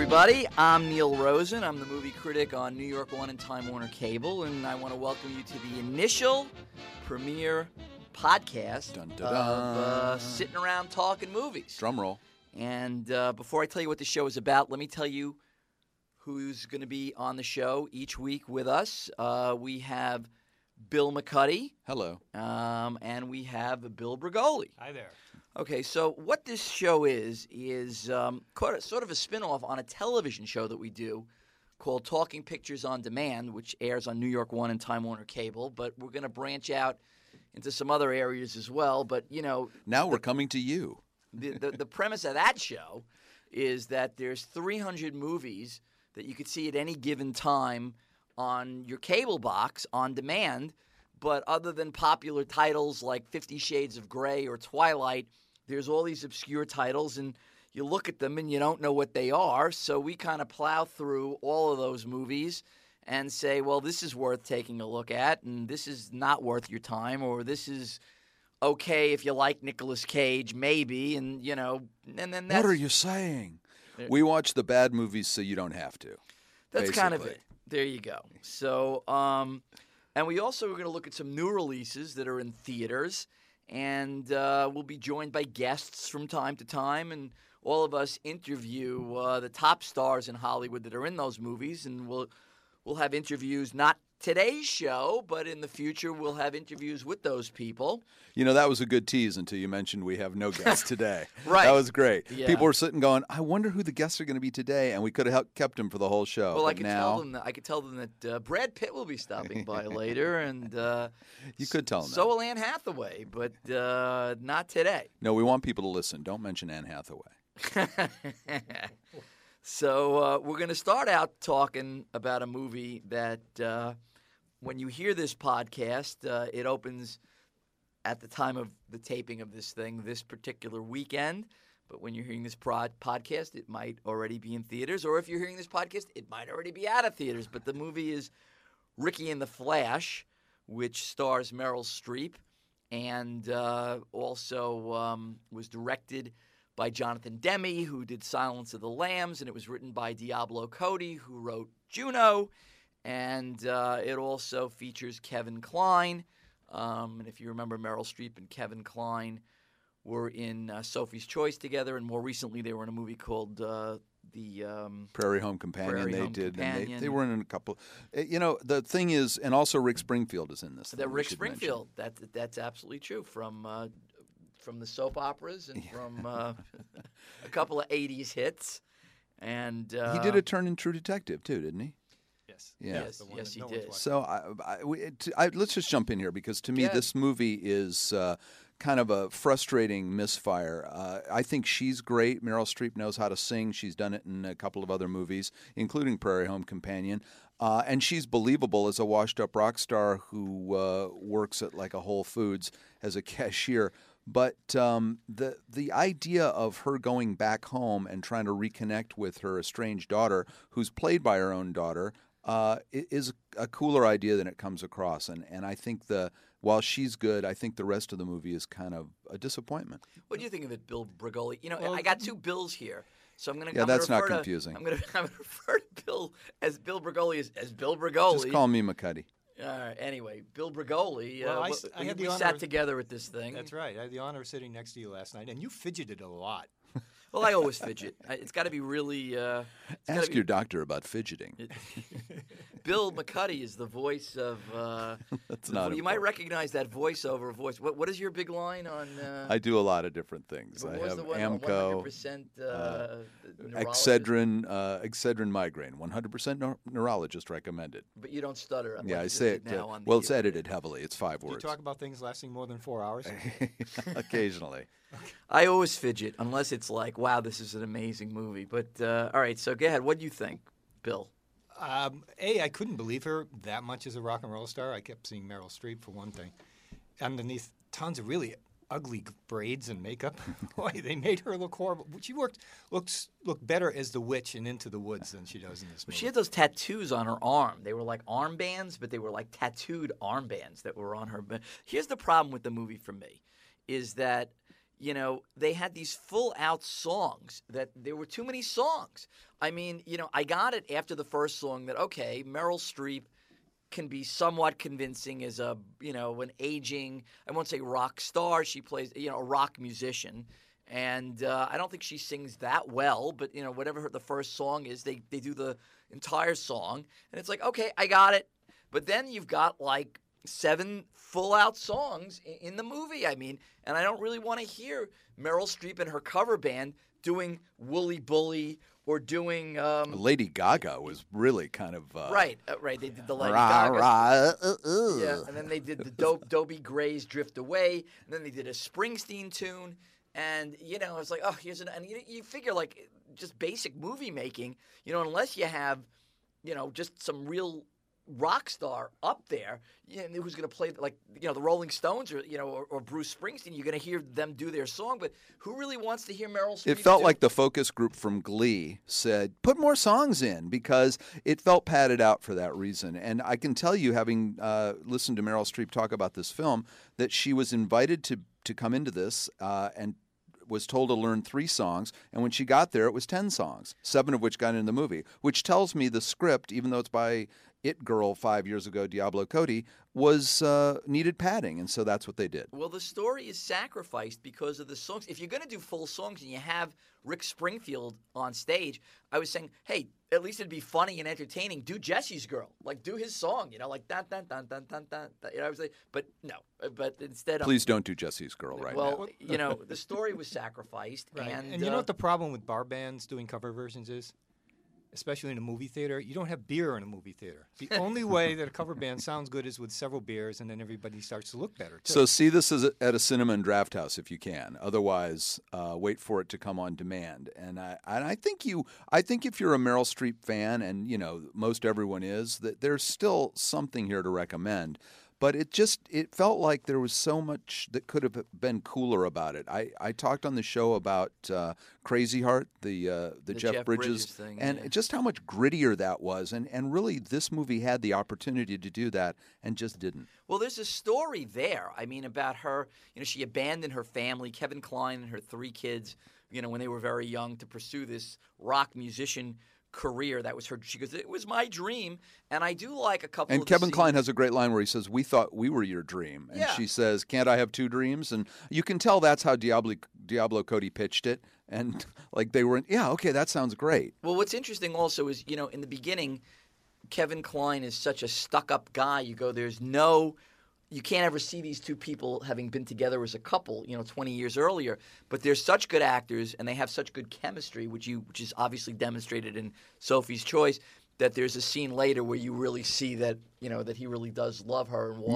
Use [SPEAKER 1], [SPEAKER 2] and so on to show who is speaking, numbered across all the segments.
[SPEAKER 1] everybody. I'm Neil Rosen. I'm the movie critic on New York One and Time Warner Cable, and I want to welcome you to the initial premiere podcast
[SPEAKER 2] Dun, dun, dun.
[SPEAKER 1] of Sitting Around Talking Movies.
[SPEAKER 2] Drum roll.
[SPEAKER 1] And before I tell you what the show is about, let me tell you who's going to be on the show each week with us. We have Bill McCuddy.
[SPEAKER 2] Hello.
[SPEAKER 1] And we have Bill Brigoli.
[SPEAKER 3] Hi there.
[SPEAKER 1] Okay, so what this show is sort of a spin-off on a television show that we do called Talking Pictures on Demand, which airs on New York One and Time Warner Cable. But we're going to branch out into some other areas as well. But, you know...
[SPEAKER 2] Now we're coming to you.
[SPEAKER 1] The premise of that show is that there's 300 movies that you could see at any given time on your cable box on demand. But other than popular titles like 50 Shades of Grey or Twilight, there's all these obscure titles, and you look at them and you don't know what they are. So we kind of plow through all of those movies and say, well, this is worth taking a look at, and this is not worth your time, or this is okay if you like Nicolas Cage, maybe, and, you know, and then that's...
[SPEAKER 2] What are you saying? We watch the bad movies so you don't have to.
[SPEAKER 1] That's
[SPEAKER 2] basically.
[SPEAKER 1] kind of it. There you go. So, and we also are going to look at some new releases that are in theaters, and we'll be joined by guests from time to time, and all of us interview the top stars in Hollywood that are in those movies, and we'll have interviews, not today's show, but in the future we'll have interviews with those people.
[SPEAKER 2] You know, that was a good tease until you mentioned we have no guests today.
[SPEAKER 1] Right.
[SPEAKER 2] That was great.
[SPEAKER 1] Yeah.
[SPEAKER 2] People were sitting going, I wonder who the guests are going to be today, and we could have kept them for the whole show.
[SPEAKER 1] Well,
[SPEAKER 2] but
[SPEAKER 1] I could
[SPEAKER 2] now,
[SPEAKER 1] tell them that Brad Pitt will be stopping by later, and
[SPEAKER 2] you could tell them
[SPEAKER 1] so will Anne Hathaway, but not today.
[SPEAKER 2] No, we want people to listen. Don't mention Anne Hathaway.
[SPEAKER 1] So we're going to start out talking about a movie that when you hear this podcast, it opens at the time of the taping of this thing this particular weekend. But when you're hearing this podcast, it might already be in theaters. Or if you're hearing this podcast, it might already be out of theaters. But the movie is Ricky and the Flash, which stars Meryl Streep and also was directed by Jonathan Demme, who did Silence of the Lambs, and it was written by Diablo Cody, who wrote Juno, and it also features Kevin Kline. And if you remember, Meryl Streep and Kevin Kline were in Sophie's Choice together, and more recently they were in a movie called
[SPEAKER 2] Prairie Home Companion.
[SPEAKER 1] Prairie
[SPEAKER 2] they
[SPEAKER 1] Home
[SPEAKER 2] did,
[SPEAKER 1] Companion.
[SPEAKER 2] and they were in a couple. You know, the thing is, and also Rick Springfield is in this.
[SPEAKER 1] That Rick Springfield. That's absolutely true. From the soap operas and from a couple of 80s hits. And
[SPEAKER 2] he did a turn in True Detective, too, didn't he?
[SPEAKER 3] Yes.
[SPEAKER 2] Yeah.
[SPEAKER 1] Yes, he did.
[SPEAKER 2] So let's just jump in here, because to me
[SPEAKER 1] Yeah.
[SPEAKER 2] this movie is kind of a frustrating misfire. I think she's great. Meryl Streep knows how to sing. She's done it in a couple of other movies, including Prairie Home Companion. And she's believable as a washed-up rock star who works at like a Whole Foods as a cashier. But the idea of her going back home and trying to reconnect with her estranged daughter, who's played by her own daughter, is a cooler idea than it comes across. And I think while she's good, I think the rest of the movie is kind of a disappointment.
[SPEAKER 1] What do you think of it, Bill Brigoli? You know, I got two Bills here. So I'm going to.
[SPEAKER 2] Yeah, that's not confusing.
[SPEAKER 1] I'm going to refer to Bill as Bill Brigoli as Bill Brigoli.
[SPEAKER 2] Just call me McCuddy.
[SPEAKER 1] All right. Anyway, Bill Brigoli.
[SPEAKER 3] Well, I had the
[SPEAKER 1] we
[SPEAKER 3] honor
[SPEAKER 1] sat
[SPEAKER 3] of-
[SPEAKER 1] together at this thing.
[SPEAKER 3] That's right. I had the honor of sitting next to you last night, and you fidgeted a lot.
[SPEAKER 1] Well, I always fidget. It's got to be really.
[SPEAKER 2] Ask your doctor about fidgeting.
[SPEAKER 1] Bill McCuddy is the voice of.
[SPEAKER 2] That's not
[SPEAKER 1] You might
[SPEAKER 2] important.
[SPEAKER 1] recognize that voiceover voice. What is your big line on?
[SPEAKER 2] I do a lot of different things.
[SPEAKER 1] what
[SPEAKER 2] I
[SPEAKER 1] was
[SPEAKER 2] have
[SPEAKER 1] the one on
[SPEAKER 2] Amco,
[SPEAKER 1] 100% neurologist?
[SPEAKER 2] Excedrin migraine, 100% neurologist recommended.
[SPEAKER 1] But you don't stutter.
[SPEAKER 2] Yeah,
[SPEAKER 1] unlike
[SPEAKER 2] I
[SPEAKER 1] you
[SPEAKER 2] say
[SPEAKER 1] just
[SPEAKER 2] it.
[SPEAKER 1] did now on
[SPEAKER 2] Well,
[SPEAKER 1] the,
[SPEAKER 2] it's edited heavily. It's 5
[SPEAKER 3] Do you
[SPEAKER 2] words.
[SPEAKER 3] talk about things lasting more than 4 hours?
[SPEAKER 2] Occasionally.
[SPEAKER 1] I always fidget unless it's like, wow, this is an amazing movie. But all right, so go ahead. What do you think, Bill?
[SPEAKER 3] I couldn't believe her that much as a rock and roll star. I kept seeing Meryl Streep, for one thing. Underneath tons of really ugly braids and makeup. Boy, they made her look horrible. She looked better as the witch in Into the Woods than she does in this movie.
[SPEAKER 1] She had those tattoos on her arm. They were like armbands, but they were like tattooed armbands that were on her. But here's the problem with the movie for me, is that you know, they had these full-out songs that there were too many songs. I mean, you know, I got it after the first song that, okay, Meryl Streep can be somewhat convincing as a, you know, an aging, I won't say rock star. She plays, you know, a rock musician. And I don't think she sings that well, but, you know, whatever the first song is, they do the entire song. And it's like, okay, I got it. But then you've got like 7 full-out songs in the movie. I mean, and I don't really want to hear Meryl Streep and her cover band doing Wooly Bully or doing
[SPEAKER 2] Lady Gaga was really kind of
[SPEAKER 1] right. They did the Lady
[SPEAKER 2] rah,
[SPEAKER 1] Gaga.
[SPEAKER 2] rah,
[SPEAKER 1] Yeah, and then they did the Dobie Gray's Drift Away, and then they did a Springsteen tune. And, you know, it's like, oh, here's an – and you figure, like, just basic movie making, you know, unless you have, you know, just some real rock star up there, you know, who's going to play, like, you know, the Rolling Stones or, you know, or Bruce Springsteen, you're going to hear them do their song. But who really wants to hear Meryl Streep?
[SPEAKER 2] It felt like the focus group from Glee said, put more songs in, because it felt padded out for that reason. And I can tell you, having listened to Meryl Streep talk about this film, that she was invited to come into this and was told to learn 3 songs, and when she got there, it was 10 songs, 7 of which got into the movie, which tells me the script, even though it's by It Girl 5 years ago, Diablo Cody, was needed padding, and so that's what they did.
[SPEAKER 1] Well, the story is sacrificed because of the songs. If you're going to do full songs and you have Rick Springfield on stage, I was saying, hey, at least it'd be funny and entertaining. Do Jesse's Girl, like do his song, you know, like dun dun dun dun dun dun. You know, I was like, but no, but instead,
[SPEAKER 2] Please don't do Jesse's Girl right now.
[SPEAKER 1] well, you know, the story was sacrificed,
[SPEAKER 3] Right.
[SPEAKER 1] and
[SPEAKER 3] you know what the problem with bar bands doing cover versions is? Especially in a movie theater, you don't have beer in a movie theater. The only way that a cover band sounds good is with several beers, and then everybody starts to look better, too.
[SPEAKER 2] So see this as at a cinema and draft house if you can. Otherwise, wait for it to come on demand. And I think if you're a Meryl Streep fan, and you know most everyone is, that there's still something here to recommend. But it felt like there was so much that could have been cooler about it. I talked on the show about Crazy Heart, the Jeff Bridges
[SPEAKER 1] thing,
[SPEAKER 2] and
[SPEAKER 1] yeah.
[SPEAKER 2] just how much grittier that was. And really, this movie had the opportunity to do that and just didn't.
[SPEAKER 1] Well, there's a story there. I mean, about her. You know, she abandoned her family, Kevin Kline and her 3 kids, you know, when they were very young, to pursue this rock musician career. That was her. She goes, it was my dream, and I do like a couple.
[SPEAKER 2] And
[SPEAKER 1] of
[SPEAKER 2] Kevin
[SPEAKER 1] the
[SPEAKER 2] Kline
[SPEAKER 1] scenes.
[SPEAKER 2] has a great line where he says, "We thought we were your dream," and
[SPEAKER 1] Yeah.
[SPEAKER 2] she says, "Can't I have 2 dreams?" And you can tell that's how Diablo Cody pitched it, and like they were, yeah, okay, that sounds great.
[SPEAKER 1] Well, what's interesting also is, you know, in the beginning, Kevin Kline is such a stuck-up guy. You go, you can't ever see these 2 people having been together as a couple, you know, 20 years earlier. But they're such good actors, and they have such good chemistry, which is obviously demonstrated in Sophie's Choice, that there's a scene later where you really see that, you know, that he really does love her and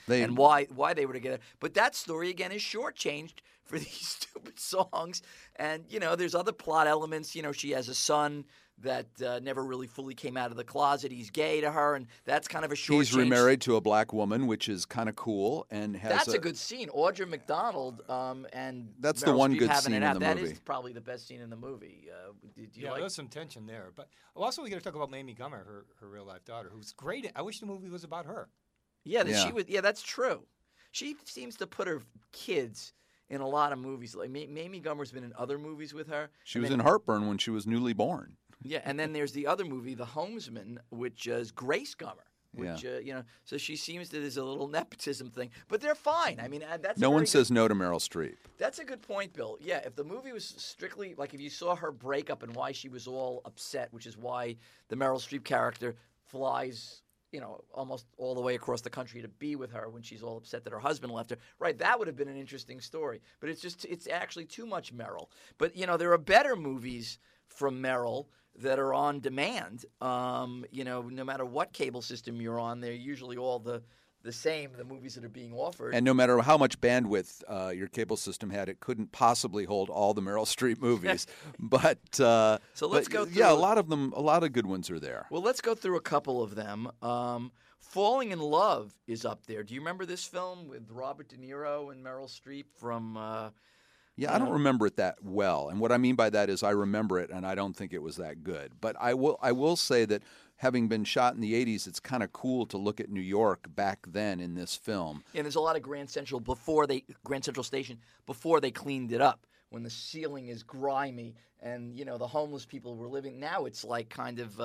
[SPEAKER 1] why they were together. But that story again is shortchanged for these stupid songs. And, you know, there's other plot elements. You know, she has a son that never really fully came out of the closet. He's gay to her, and that's kind of a short.
[SPEAKER 2] He's remarried to a black woman, which is kind of cool, and has
[SPEAKER 1] That's a good scene. Audra McDonald and
[SPEAKER 2] That's
[SPEAKER 1] Meryl
[SPEAKER 2] the one
[SPEAKER 1] Streep
[SPEAKER 2] good
[SPEAKER 1] having
[SPEAKER 2] scene
[SPEAKER 1] it
[SPEAKER 2] in
[SPEAKER 1] out.
[SPEAKER 2] the
[SPEAKER 1] That
[SPEAKER 2] movie.
[SPEAKER 1] is probably the best scene in the movie. Do you
[SPEAKER 3] Yeah,
[SPEAKER 1] like?
[SPEAKER 3] there's some tension there. But also, we got to talk about Mamie Gummer, her real life daughter, who's great. I wish the movie was about her.
[SPEAKER 1] Yeah,
[SPEAKER 2] Yeah.
[SPEAKER 1] she was. Yeah, that's true. She seems to put her kids in a lot of movies. Like Mamie Gummer's been in other movies with her.
[SPEAKER 2] She
[SPEAKER 1] And
[SPEAKER 2] was
[SPEAKER 1] then-
[SPEAKER 2] in Heartburn when she was newly born.
[SPEAKER 1] Yeah, and then there's the other movie, The Homesman, which is Grace Gummer. Which you know, so she seems that there's a little nepotism thing, but they're fine. I mean, that's
[SPEAKER 2] No
[SPEAKER 1] a
[SPEAKER 2] one
[SPEAKER 1] very
[SPEAKER 2] says no to Meryl Streep.
[SPEAKER 1] That's a good point, Bill. Yeah, if the movie was strictly like if you saw her breakup and why she was all upset, which is why the Meryl Streep character flies, you know, almost all the way across the country to be with her when she's all upset that her husband left her. Right, that would have been an interesting story. But it's actually too much Meryl. But you know, there are better movies from Meryl that are on demand. You know, no matter what cable system you're on, they're usually all the same, the movies that are being offered.
[SPEAKER 2] And no matter how much bandwidth your cable system had, it couldn't possibly hold all the Meryl Streep movies. But
[SPEAKER 1] So let's go through
[SPEAKER 2] Yeah, a lot of them. A lot of good ones are there.
[SPEAKER 1] Well, let's go through a couple of them. Falling in Love is up there. Do you remember this film with Robert De Niro and Meryl Streep from
[SPEAKER 2] Yeah, I don't remember it that well, and what I mean by that is I remember it, and I don't think it was that good. But I will say that having been shot in the 80s, it's kind of cool to look at New York back then in this film.
[SPEAKER 1] And there's a lot of Grand Central Station before they cleaned it up, when the ceiling is grimy and the homeless people were living. Now it's like kind of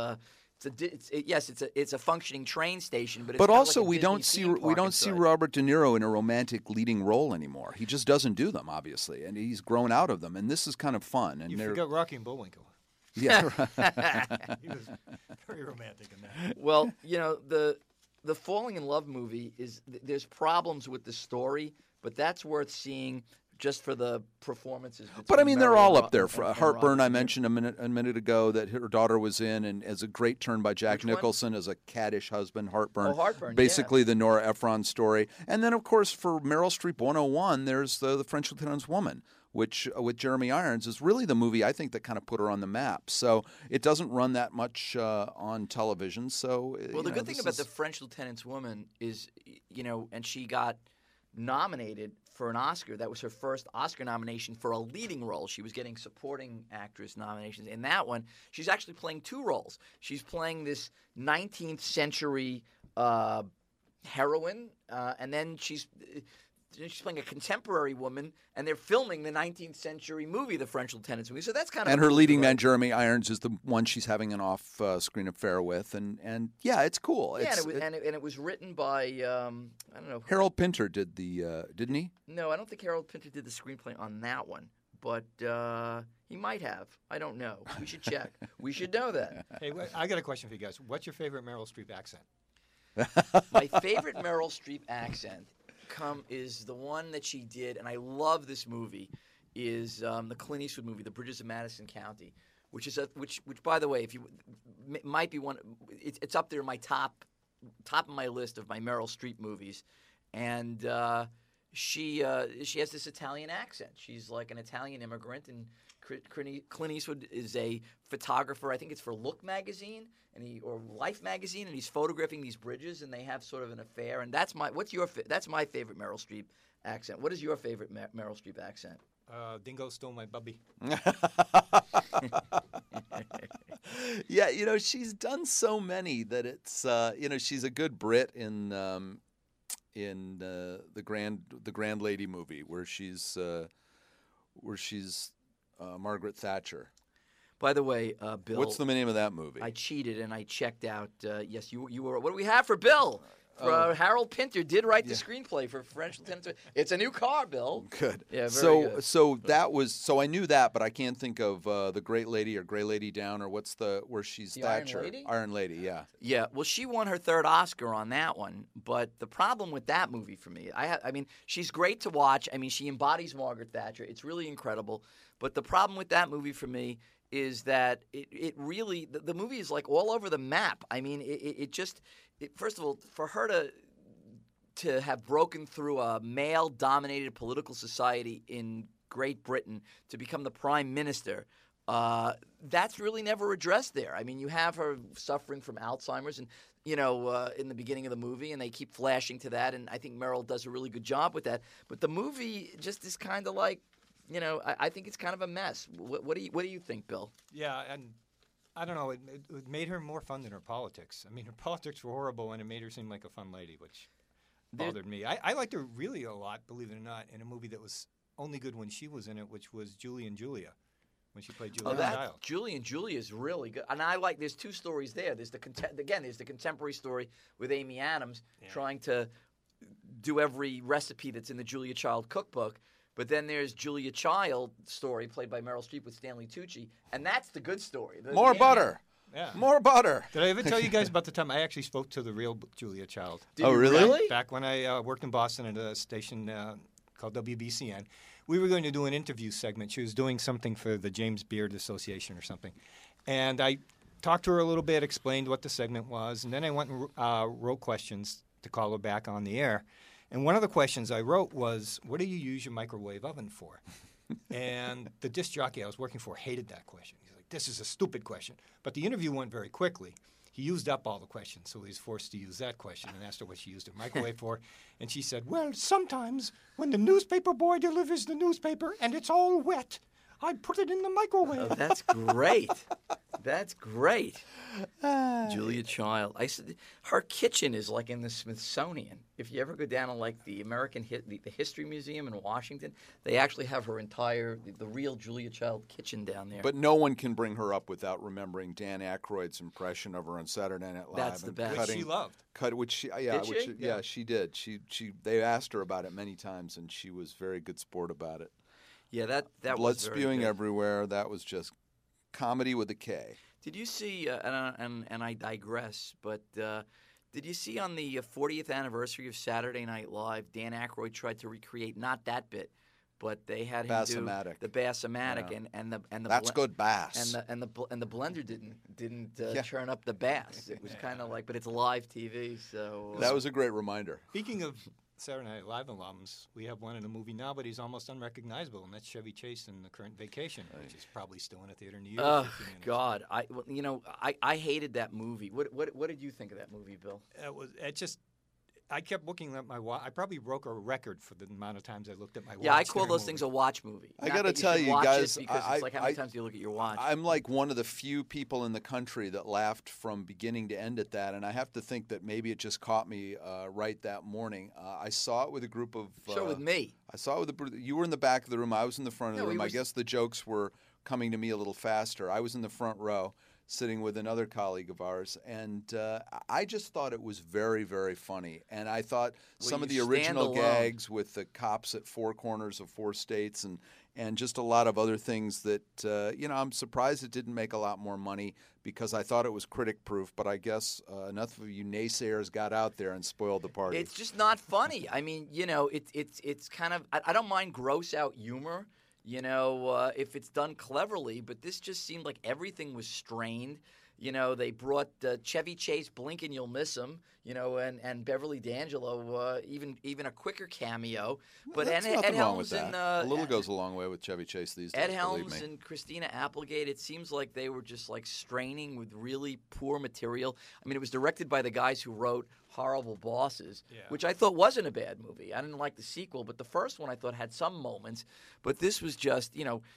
[SPEAKER 1] it's a functioning train station, but it's
[SPEAKER 2] But
[SPEAKER 1] kind of
[SPEAKER 2] also
[SPEAKER 1] like a
[SPEAKER 2] we don't
[SPEAKER 1] Disney
[SPEAKER 2] see
[SPEAKER 1] theme park
[SPEAKER 2] we don't see
[SPEAKER 1] inside.
[SPEAKER 2] Robert De Niro in a romantic leading role anymore. He just doesn't do them, obviously, and he's grown out of them. And this is kind of fun. And
[SPEAKER 3] You
[SPEAKER 2] they're
[SPEAKER 3] forgot Rocky and Bullwinkle.
[SPEAKER 2] yeah.
[SPEAKER 3] He was very romantic in that.
[SPEAKER 1] Well, the falling in love movie there's problems with the story, but that's worth seeing just for the performances.
[SPEAKER 2] But I
[SPEAKER 1] between
[SPEAKER 2] mean, they're
[SPEAKER 1] Meryl
[SPEAKER 2] all
[SPEAKER 1] and
[SPEAKER 2] up there.
[SPEAKER 1] and
[SPEAKER 2] Heartburn,
[SPEAKER 1] Robert
[SPEAKER 2] I
[SPEAKER 1] De Niro.
[SPEAKER 2] mentioned a minute ago that her daughter was in, and as a great turn by Jack
[SPEAKER 1] Which one?
[SPEAKER 2] Nicholson as a caddish husband. Heartburn.
[SPEAKER 1] Oh, Heartburn,
[SPEAKER 2] Basically the Nora Ephron story. And then, of course, for Meryl Streep 101, there's the French Lieutenant's Woman, which with Jeremy Irons is really the movie I think that kind of put her on the map. So it doesn't run that much on television. So
[SPEAKER 1] Well, the good thing about the French Lieutenant's Woman is, and she got nominated for an Oscar. That was her first Oscar nomination for a leading role. She was getting supporting actress nominations. In that one, she's actually playing two roles. She's playing this 19th century heroine, and then she's playing a contemporary woman, and they're filming the 19th century movie, The French Lieutenant's Movie. So that's kind of
[SPEAKER 2] and
[SPEAKER 1] a
[SPEAKER 2] her
[SPEAKER 1] cool
[SPEAKER 2] leading
[SPEAKER 1] story.
[SPEAKER 2] man, Jeremy Irons, is the one she's having an off-screen affair with, and yeah, it's cool.
[SPEAKER 1] Yeah,
[SPEAKER 2] It's,
[SPEAKER 1] and it was written by I don't know.
[SPEAKER 2] Harold Pinter did the didn't he?
[SPEAKER 1] No, I don't think Harold Pinter did the screenplay on that one, but he might have. I don't know. We should check. We should know that.
[SPEAKER 3] Hey, I got a question for you guys. What's your favorite Meryl Streep accent?
[SPEAKER 1] My favorite Meryl Streep accent is the one that she did, and I love this movie, is the Clint Eastwood movie, The Bridges of Madison County, which by the way, if you might be one, it's up there in my top of my list of my Meryl Streep movies, and she has this Italian accent. She's like an Italian immigrant, and Clint Eastwood is a photographer. I think it's for Look magazine or Life magazine, and he's photographing these bridges, and they have sort of an affair. And that's my favorite Meryl Streep accent. What is your favorite Meryl Streep accent?
[SPEAKER 3] Dingo stole my bubby.
[SPEAKER 2] Yeah, she's done so many that it's she's a good Brit in the Grand Lady movie where she's Margaret Thatcher.
[SPEAKER 1] By the way, Bill,
[SPEAKER 2] What's the name of that movie?
[SPEAKER 1] I cheated and I checked out. Yes, you were. What do we have for Bill? Harold Pinter did write the screenplay for French Lieutenant. It's a new car, Bill.
[SPEAKER 2] Good.
[SPEAKER 1] Yeah, very good.
[SPEAKER 2] So I knew that, but I can't think of the Great Lady or Grey Lady Down or where she's
[SPEAKER 1] The Iron
[SPEAKER 2] Thatcher.
[SPEAKER 1] Lady?
[SPEAKER 2] Iron Lady, yeah.
[SPEAKER 1] Yeah, well, she won her third Oscar on that one, but the problem with that movie for me, I mean, she's great to watch. I mean, she embodies Margaret Thatcher. It's really incredible. But the problem with that movie for me is that it really the movie is like all over the map. I mean, first of all, for her to have broken through a male-dominated political society in Great Britain to become the prime minister, that's really never addressed there. I mean, you have her suffering from Alzheimer's, and in the beginning of the movie, and they keep flashing to that, and I think Meryl does a really good job with that. But the movie just is kind of like, I think it's kind of a mess. What do you think, Bill?
[SPEAKER 3] Yeah, and I don't know. It made her more fun than her politics. I mean, her politics were horrible, and it made her seem like a fun lady, which bothered me. I liked her really a lot, believe it or not, in a movie that was only good when she was in it, which was Julie and Julia, when she played Julia Child.
[SPEAKER 1] Julie and Julia is really good, and there's two stories there. There's the contemporary story with Amy Adams trying to do every recipe that's in the Julia Child cookbook. But then there's Julia Child story played by Meryl Streep with Stanley Tucci, and that's the good story.
[SPEAKER 2] More butter.
[SPEAKER 3] Yeah.
[SPEAKER 2] More butter.
[SPEAKER 3] Did I ever tell you guys about the time I actually spoke to the real Julia Child?
[SPEAKER 1] Did
[SPEAKER 2] Oh,
[SPEAKER 1] you
[SPEAKER 2] really?
[SPEAKER 3] Back when I worked in Boston at a station called WBCN. We were going to do an interview segment. She was doing something for the James Beard Association or something. And I talked to her a little bit, explained what the segment was, and then I went and wrote questions to call her back on the air. And one of the questions I wrote was, what do you use your microwave oven for? And the disc jockey I was working for hated that question. He's like, this is a stupid question. But the interview went very quickly. He used up all the questions, so he was forced to use that question and asked her what she used her microwave for. And she said, well, sometimes when the newspaper boy delivers the newspaper and it's all wet, I put it in the microwave.
[SPEAKER 1] Oh, that's great. That's great. Julia Child. Her kitchen is like in the Smithsonian. If you ever go down to like the the History Museum in Washington, they actually have her entire the real Julia Child kitchen down there.
[SPEAKER 2] But no one can bring her up without remembering Dan Aykroyd's impression of her on Saturday Night Live.
[SPEAKER 1] That's the best.
[SPEAKER 3] Which she loved.
[SPEAKER 2] She did. They asked her about it many times, and she was very good sport about it.
[SPEAKER 1] Yeah, that
[SPEAKER 2] Blood
[SPEAKER 1] was very
[SPEAKER 2] spewing
[SPEAKER 1] good.
[SPEAKER 2] everywhere. That was just comedy with a K.
[SPEAKER 1] Did you see? And I digress, but did you see on the 40th anniversary of Saturday Night Live, Dan Aykroyd tried to recreate not that bit, but they had him
[SPEAKER 2] Bassomatic.
[SPEAKER 1] do the Bassomatic,
[SPEAKER 2] Yeah.
[SPEAKER 1] and the
[SPEAKER 2] That's good bass.
[SPEAKER 1] and the blender didn't churn up the bass. It was kind of like, but it's live TV, so
[SPEAKER 2] That was a great reminder.
[SPEAKER 3] Speaking of Saturday Night Live alums, we have one in a movie now, but he's almost unrecognizable, and that's Chevy Chase in The Current Vacation, which is probably still in a theater near you.
[SPEAKER 1] Oh God, I hated that movie. What did you think of that movie, Bill?
[SPEAKER 3] I kept looking at my watch. I probably broke a record for the amount of times I looked at my watch.
[SPEAKER 1] Yeah, I call
[SPEAKER 3] during a
[SPEAKER 1] those
[SPEAKER 3] movie.
[SPEAKER 1] things a watch movie.
[SPEAKER 2] I
[SPEAKER 1] Not
[SPEAKER 2] gotta
[SPEAKER 1] that
[SPEAKER 2] tell
[SPEAKER 1] should
[SPEAKER 2] you
[SPEAKER 1] watch
[SPEAKER 2] guys,
[SPEAKER 1] it because it's like how many times do you look at your watch?
[SPEAKER 2] I'm like one of the few people in the country that laughed from beginning to end at that, and I have to think that maybe it just caught me right that morning. I saw it with a group of.
[SPEAKER 1] Sure, with me.
[SPEAKER 2] I saw it with you were in the back of the room. I was in the front of
[SPEAKER 1] Yeah,
[SPEAKER 2] the
[SPEAKER 1] we
[SPEAKER 2] room. I
[SPEAKER 1] were-
[SPEAKER 2] guess the jokes were coming to me a little faster. I was in the front row, sitting with another colleague of ours, and I just thought it was very, very funny. And I thought some of the
[SPEAKER 1] you stand
[SPEAKER 2] original
[SPEAKER 1] alone.
[SPEAKER 2] gags with the cops at four corners of four states and just a lot of other things that, I'm surprised it didn't make a lot more money because I thought it was critic-proof, but I guess enough of you naysayers got out there and spoiled the party.
[SPEAKER 1] It's just not funny. I mean, it's kind of I don't mind gross out humor, if it's done cleverly, but this just seemed like everything was strained. They brought Chevy Chase, blink and you'll miss him, and Beverly D'Angelo, even a quicker cameo. But
[SPEAKER 2] There's
[SPEAKER 1] Ed
[SPEAKER 2] nothing wrong with
[SPEAKER 1] Helms
[SPEAKER 2] that.
[SPEAKER 1] and
[SPEAKER 2] a little goes a long way with Chevy Chase these days.
[SPEAKER 1] Ed
[SPEAKER 2] believe
[SPEAKER 1] Helms
[SPEAKER 2] me.
[SPEAKER 1] and Christina Applegate, it seems like they were just like straining with really poor material. I mean, it was directed by the guys who wrote Horrible Bosses, which I thought wasn't a bad movie. I didn't like the sequel, but the first one I thought had some moments. But this was just,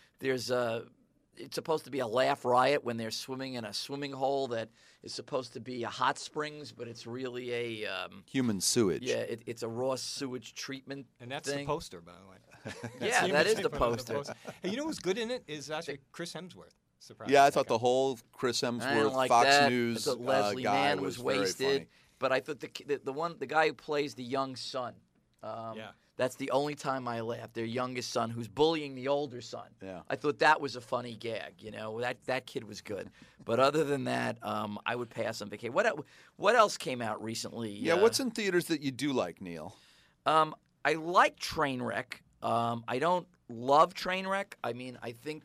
[SPEAKER 1] it's supposed to be a laugh riot when they're swimming in a swimming hole that is supposed to be a hot springs, but it's really a
[SPEAKER 2] Human sewage.
[SPEAKER 1] yeah, it's a raw sewage treatment
[SPEAKER 3] And that's
[SPEAKER 1] thing.
[SPEAKER 3] the poster, by the way.
[SPEAKER 1] Yeah,
[SPEAKER 3] the
[SPEAKER 1] that
[SPEAKER 3] image
[SPEAKER 1] is
[SPEAKER 3] they
[SPEAKER 1] the
[SPEAKER 3] put on
[SPEAKER 1] poster.
[SPEAKER 3] Hey, you know who's good in it is actually Chris Hemsworth. Surprised.
[SPEAKER 2] Yeah, I thought the whole Chris
[SPEAKER 1] I
[SPEAKER 2] Hemsworth
[SPEAKER 1] didn't like
[SPEAKER 2] Fox
[SPEAKER 1] that.
[SPEAKER 2] News
[SPEAKER 1] I thought Leslie
[SPEAKER 2] guy
[SPEAKER 1] Mann
[SPEAKER 2] was
[SPEAKER 1] was
[SPEAKER 2] very
[SPEAKER 1] wasted,
[SPEAKER 2] funny.
[SPEAKER 1] but I thought the guy who plays the young son. That's the only time I laughed. Their youngest son, who's bullying the older son.
[SPEAKER 2] Yeah.
[SPEAKER 1] I thought that was a funny gag. That kid was good. But other than that, I would pass on vacation. What else came out recently?
[SPEAKER 2] Yeah, what's in theaters that you do like, Neil?
[SPEAKER 1] I like Trainwreck. I don't love Trainwreck. I mean, I think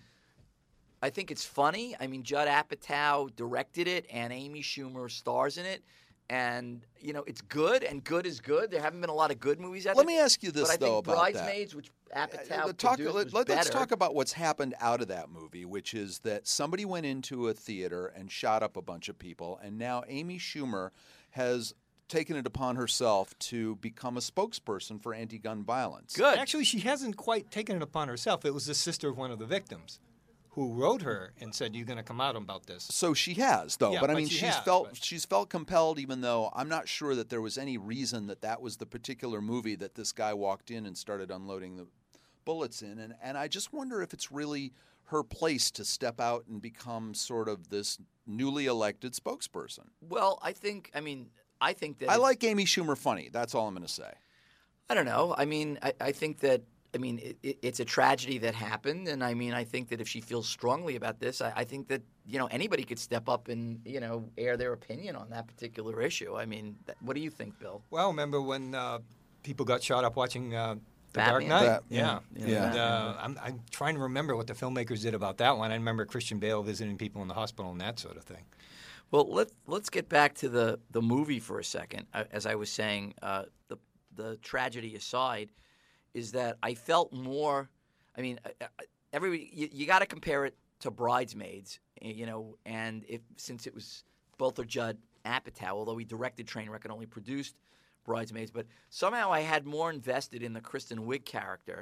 [SPEAKER 1] it's funny. I mean, Judd Apatow directed it, and Amy Schumer stars in it. And, it's good, and good is good. There haven't been a lot of good movies out there.
[SPEAKER 2] Let me ask you this,
[SPEAKER 1] but I
[SPEAKER 2] though,
[SPEAKER 1] think
[SPEAKER 2] about
[SPEAKER 1] Bridesmaids, which Apatow
[SPEAKER 2] that.
[SPEAKER 1] produced, was
[SPEAKER 2] Let's
[SPEAKER 1] better.
[SPEAKER 2] talk about what's happened out of that movie, which is that somebody went into a theater and shot up a bunch of people, and now Amy Schumer has taken it upon herself to become a spokesperson for anti-gun violence.
[SPEAKER 1] Good.
[SPEAKER 3] Actually, she hasn't quite taken it upon herself. It was the sister of one of the victims who wrote her and said, "You're going to come out about this."
[SPEAKER 2] So she has, though.
[SPEAKER 3] Yeah,
[SPEAKER 2] but I
[SPEAKER 3] but
[SPEAKER 2] mean,
[SPEAKER 3] she
[SPEAKER 2] she's
[SPEAKER 3] has,
[SPEAKER 2] felt
[SPEAKER 3] but-
[SPEAKER 2] she's felt compelled, even though I'm not sure that there was any reason that was the particular movie that this guy walked in and started unloading the bullets in. And I just wonder if it's really her place to step out and become sort of this newly elected spokesperson.
[SPEAKER 1] Well, I think that
[SPEAKER 2] I
[SPEAKER 1] it's-
[SPEAKER 2] like Amy Schumer funny. That's all I'm going to say.
[SPEAKER 1] I don't know. I mean, I think that it's a tragedy that happened, and I think that if she feels strongly about this, I think that anybody could step up and air their opinion on that particular issue. I mean, what do you think, Bill?
[SPEAKER 3] Well, remember when people got shot up watching The
[SPEAKER 1] Batman?
[SPEAKER 3] Dark Knight?
[SPEAKER 2] Yeah.
[SPEAKER 3] And, I'm trying to remember what the filmmakers did about that one. I remember Christian Bale visiting people in the hospital and that sort of thing.
[SPEAKER 1] Well, let's get back to the movie for a second. As I was saying, the tragedy aside, is that I felt more. I mean, everybody you got to compare it to Bridesmaids, and since it was both are Judd Apatow, although he directed Trainwreck and only produced Bridesmaids, but somehow I had more invested in the Kristen Wiig character.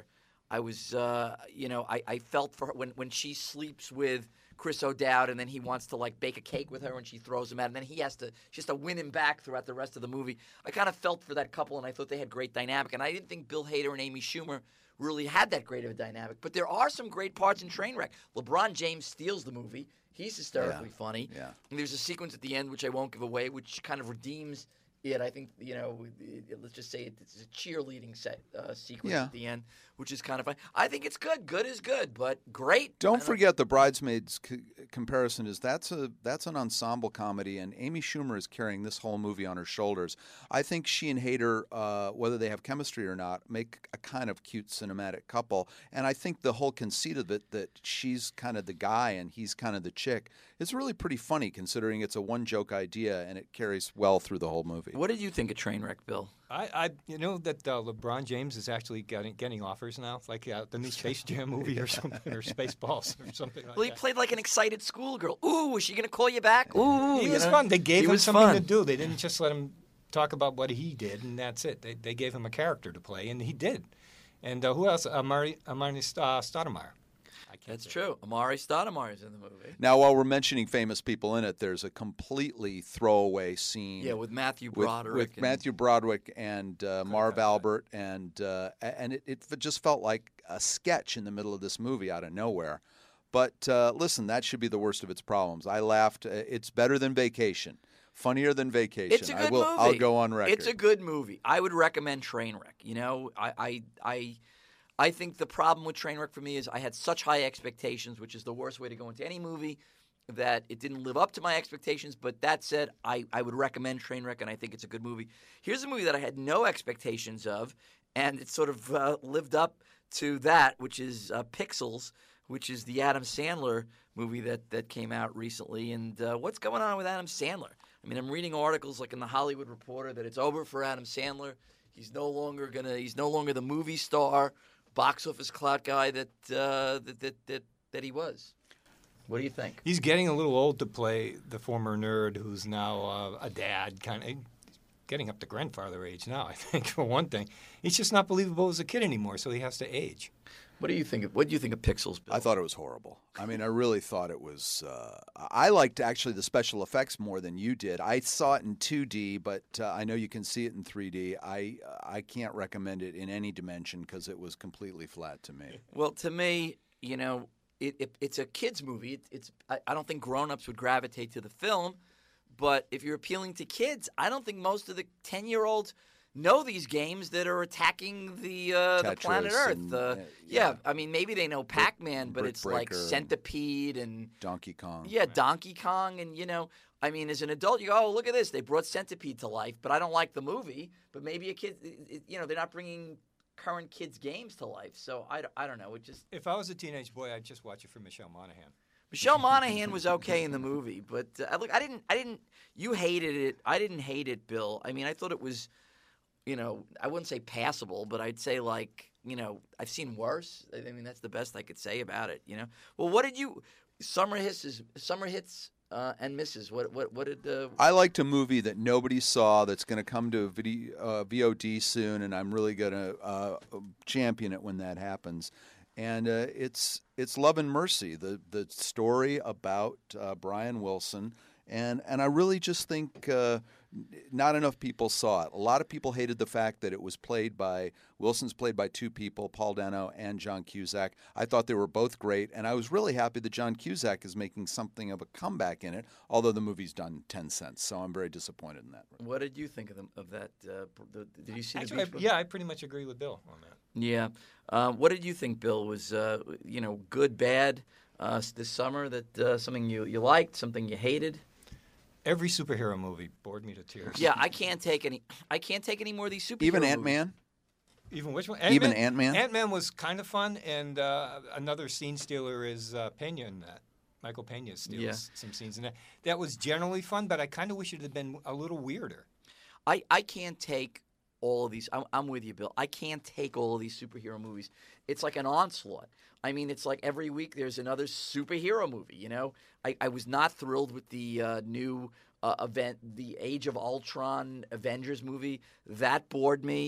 [SPEAKER 1] I was, I felt for her when she sleeps with Chris O'Dowd, and then he wants to like bake a cake with her, and she throws him out, and then she has to win him back throughout the rest of the movie. I kind of felt for that couple, and I thought they had great dynamic, and I didn't think Bill Hader and Amy Schumer really had that great of a dynamic. But there are some great parts in Trainwreck. LeBron James steals the movie. He's hysterically funny.
[SPEAKER 2] Yeah.
[SPEAKER 1] And there's a sequence at the end, which I won't give away, which kind of redeems it. I think, let's just say it's a cheerleading sequence at the end, which is kind of fun. I think it's good. Good is good, but great.
[SPEAKER 2] Don't forget the Bridesmaids comparison is that's an ensemble comedy, and Amy Schumer is carrying this whole movie on her shoulders. I think she and Hader, whether they have chemistry or not, make a kind of cute cinematic couple. And I think the whole conceit of it, that she's kind of the guy and he's kind of the chick, is really pretty funny considering it's a one-joke idea and it carries well through the whole movie.
[SPEAKER 1] What did you think of Trainwreck, Bill?
[SPEAKER 3] I that LeBron James is actually getting offers now, like the new Space Jam movie or something, or Spaceballs or something like that.
[SPEAKER 1] Well, he played like an excited schoolgirl. Ooh, is she going to call you back? Ooh,
[SPEAKER 3] He was fun. They gave him something
[SPEAKER 1] fun
[SPEAKER 3] to do. They didn't just let him talk about what he did, and that's it. They gave him a character to play, and he did. And who else? Amari Stoudemire.
[SPEAKER 1] That's true. Amari Stoudemire is in the movie.
[SPEAKER 2] Now, while we're mentioning famous people in it, there's a completely throwaway scene.
[SPEAKER 1] Yeah, with Matthew Broderick.
[SPEAKER 2] With Matthew Broderick and Marv Albert, and it just felt like a sketch in the middle of this movie out of nowhere. But listen, that should be the worst of its problems. I laughed. It's better than Vacation. Funnier than Vacation.
[SPEAKER 1] It's a good movie.
[SPEAKER 2] I'll go on record.
[SPEAKER 1] It's a good movie. I would recommend Trainwreck. I think the problem with Trainwreck for me is I had such high expectations, which is the worst way to go into any movie, that it didn't live up to my expectations. But that said, I would recommend Trainwreck, and I think it's a good movie. Here's a movie that I had no expectations of, and it sort of lived up to that, which is Pixels, which is the Adam Sandler movie that came out recently. And what's going on with Adam Sandler? I mean, I'm reading articles like in the Hollywood Reporter that it's over for Adam Sandler. He's no longer the movie star, box office clout guy that he was. What do you think?
[SPEAKER 3] He's getting a little old to play the former nerd who's now a dad, kind of getting up to grandfather age now, I think, for one thing. He's just not believable as a kid anymore, so he has to age.
[SPEAKER 1] What do you think of Pixels, Bill?
[SPEAKER 2] I thought it was horrible. I mean, I really thought it was. I liked actually the special effects more than you did. I saw it in 2D, but I know you can see it in 3D. I can't recommend it in any dimension because it was completely flat to me.
[SPEAKER 1] Well, to me, it's a kids movie. I don't think grown-ups would gravitate to the film, but if you're appealing to kids, I don't think most of the 10-year-olds know these games that are attacking the planet Earth. I mean, maybe they know Pac-Man, but it's like Centipede and
[SPEAKER 2] Donkey Kong.
[SPEAKER 1] Yeah, Donkey Kong, and I mean, as an adult, you go, oh, look at this, they brought Centipede to life, but I don't like the movie. But maybe a kid, they're not bringing current kids' games to life. So I don't know. It just
[SPEAKER 3] if I was a teenage boy, I'd just watch it for Michelle Monaghan.
[SPEAKER 1] Michelle Monaghan was okay in the movie, but look, I didn't. You hated it. I didn't hate it, Bill. I mean, I thought it was. I wouldn't say passable, but I'd say I've seen worse. I mean, that's the best I could say about it. Well, what did you? Summer hits and misses. What did?
[SPEAKER 2] I liked a movie that nobody saw that's going to come to VOD soon, and I'm really going to champion it when that happens. And it's Love and Mercy, the story about Brian Wilson, and I really just think. Not enough people saw it. A lot of people hated the fact that it was Wilson's played by two people, Paul Dano and John Cusack. I thought they were both great, and I was really happy that John Cusack is making something of a comeback in it, although the movie's done 10 cents, so I'm very disappointed in that.
[SPEAKER 1] What did you think of that? Did you see the
[SPEAKER 3] Actually,
[SPEAKER 1] Beach
[SPEAKER 3] yeah, I pretty much agree with Bill on that.
[SPEAKER 1] Yeah. What did you think, Bill? Was, good, bad this summer? That something you liked, something you hated?
[SPEAKER 3] Every superhero movie bored me to tears.
[SPEAKER 1] Yeah, I can't take any more of these superhero
[SPEAKER 2] Even
[SPEAKER 1] movies.
[SPEAKER 2] Ant-Man?
[SPEAKER 3] Even which one?
[SPEAKER 2] Even Ant-Man?
[SPEAKER 3] Ant-Man was kind of fun, and another scene stealer is Pena in that. Michael Pena steals some scenes in that. That was generally fun, but I kind of wish it had been a little weirder.
[SPEAKER 1] I can't take all of these. I'm with you, Bill. I can't take all of these superhero movies. It's like an onslaught. I mean, it's like every week there's another superhero movie, I was not thrilled with the new event, the Age of Ultron Avengers movie. That bored me.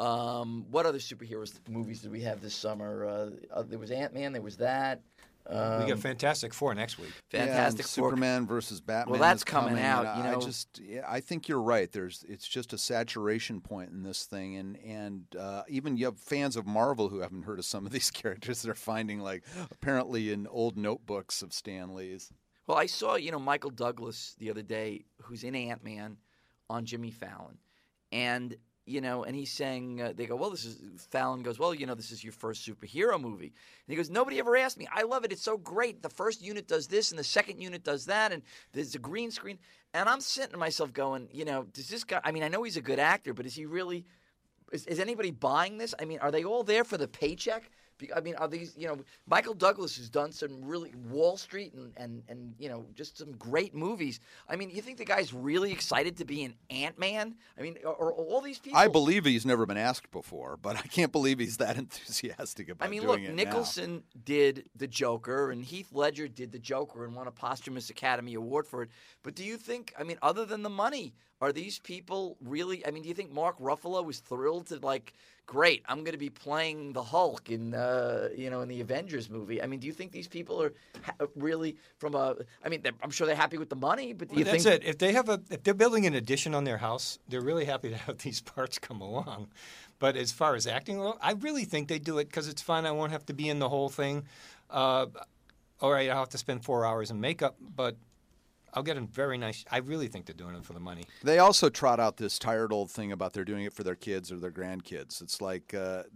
[SPEAKER 1] What other superhero movies did we have this summer? There was Ant-Man. There was that.
[SPEAKER 3] We got Fantastic Four next week.
[SPEAKER 1] Fantastic Four.
[SPEAKER 2] Superman versus Batman.
[SPEAKER 1] Well, that's
[SPEAKER 2] is
[SPEAKER 1] coming out,
[SPEAKER 2] and
[SPEAKER 1] you know.
[SPEAKER 2] I think you're right. It's just a saturation point in this thing, and even you have fans of Marvel who haven't heard of some of these characters. They're finding like apparently in old notebooks of Stan Lee's.
[SPEAKER 1] Well, I saw Michael Douglas the other day, who's in Ant-Man, on Jimmy Fallon, and. And he's saying, they go, well, Fallon goes, well, this is your first superhero movie. And he goes, nobody ever asked me. I love it. It's so great. The first unit does this and the second unit does that, and there's a green screen. And I'm sitting to myself going, does this guy, I know he's a good actor, but is he really, is anybody buying this? Are they all there for the paycheck? Are these, Michael Douglas has done some really Wall Street and just some great movies. You think the guy's really excited to be an Ant-Man? Are all these people?
[SPEAKER 2] I believe he's never been asked before, but I can't believe he's that enthusiastic about doing
[SPEAKER 1] look,
[SPEAKER 2] it
[SPEAKER 1] Nicholson did the Joker, and Heath Ledger did the Joker and won a posthumous Academy Award for it. But do you think, other than the money, are these people really, do you think Mark Ruffalo was thrilled to, great, I'm going to be playing the Hulk in the Avengers movie? Do you think these people are really from I'm sure they're happy with the money, but do you think...
[SPEAKER 3] That's it. If they're building an addition on their house, they're really happy to have these parts come along. But as far as acting, I really think they do it because it's fun. I won't have to be in the whole thing. All right, I'll have to spend 4 hours in makeup, but I'll get a very nice... I really think they're doing it for the money.
[SPEAKER 2] They also trot out this tired old thing about they're doing it for their kids or their grandkids. It's like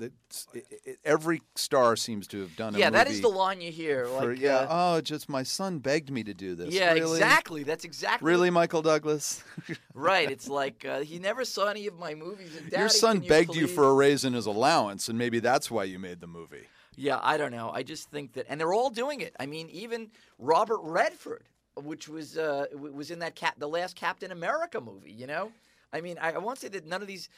[SPEAKER 2] every star seems to have done a movie.
[SPEAKER 1] Yeah, that is the line you hear.
[SPEAKER 2] Just my son begged me to do this.
[SPEAKER 1] Yeah,
[SPEAKER 2] really?
[SPEAKER 1] Exactly. That's exactly...
[SPEAKER 2] Really, Michael Douglas?
[SPEAKER 1] Right. It's like he never saw any of my movies. And, Daddy,
[SPEAKER 2] your son begged you
[SPEAKER 1] please?
[SPEAKER 2] for a raise in his allowance, and maybe that's why you made the movie.
[SPEAKER 1] Yeah, I don't know. I just think that... And they're all doing it. even Robert Redford, which was in the last Captain America movie, I won't say that none of these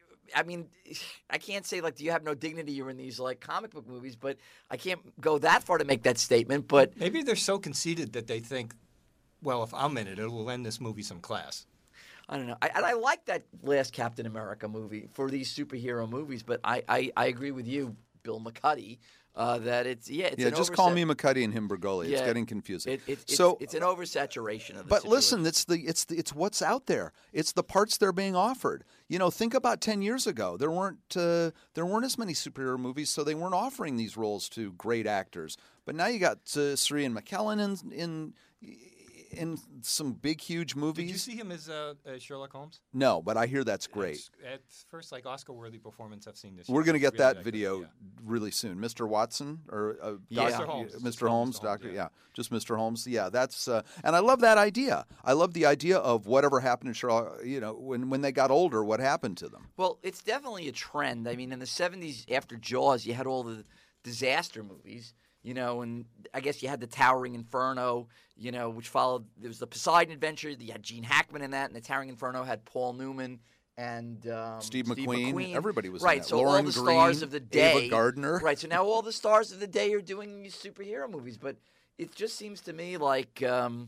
[SPEAKER 1] I can't say do you have no dignity, you're in these comic book movies, but I can't go that far to make that statement, but
[SPEAKER 3] maybe they're so conceited that they think, well, if I'm in it, it will lend this movie some class.
[SPEAKER 1] I don't know. I like that last Captain America movie for these superhero movies, but I agree with you, Bill McCuddy, that it's
[SPEAKER 2] just call me McCuddy and him Bergoli. It's getting confusing.
[SPEAKER 1] It's an oversaturation of the
[SPEAKER 2] But
[SPEAKER 1] situation.
[SPEAKER 2] listen, it's what's out there. It's the parts they're being offered. Think about 10 years ago. There weren't as many superhero movies, so they weren't offering these roles to great actors. But now you got Ciaran McKellen in some big, huge movies.
[SPEAKER 3] Did you see him as Sherlock Holmes?
[SPEAKER 2] No, but I hear that's great.
[SPEAKER 3] It's first Oscar-worthy performance I've seen this
[SPEAKER 2] year. We're going to get
[SPEAKER 3] really
[SPEAKER 2] that video really soon. Mr. Watson or
[SPEAKER 3] Mr. Holmes.
[SPEAKER 2] Mr. Holmes, Doctor. Yeah, just Mr. Holmes. Yeah, that's and I love that idea. I love the idea of whatever happened to Sherlock. When they got older, what happened to them?
[SPEAKER 1] Well, it's definitely a trend. In the 70s after Jaws, you had all the disaster movies. And I guess you had the Towering Inferno, which followed. There was the Poseidon Adventure. You had Gene Hackman in that, and the Towering Inferno had Paul Newman and
[SPEAKER 2] Steve McQueen. Everybody was
[SPEAKER 1] right.
[SPEAKER 2] In that.
[SPEAKER 1] So
[SPEAKER 2] Lauren
[SPEAKER 1] all the
[SPEAKER 2] Green,
[SPEAKER 1] stars of the day,
[SPEAKER 2] Ava Gardner.
[SPEAKER 1] Right. So now all the stars of the day are doing these superhero movies, but it just seems to me like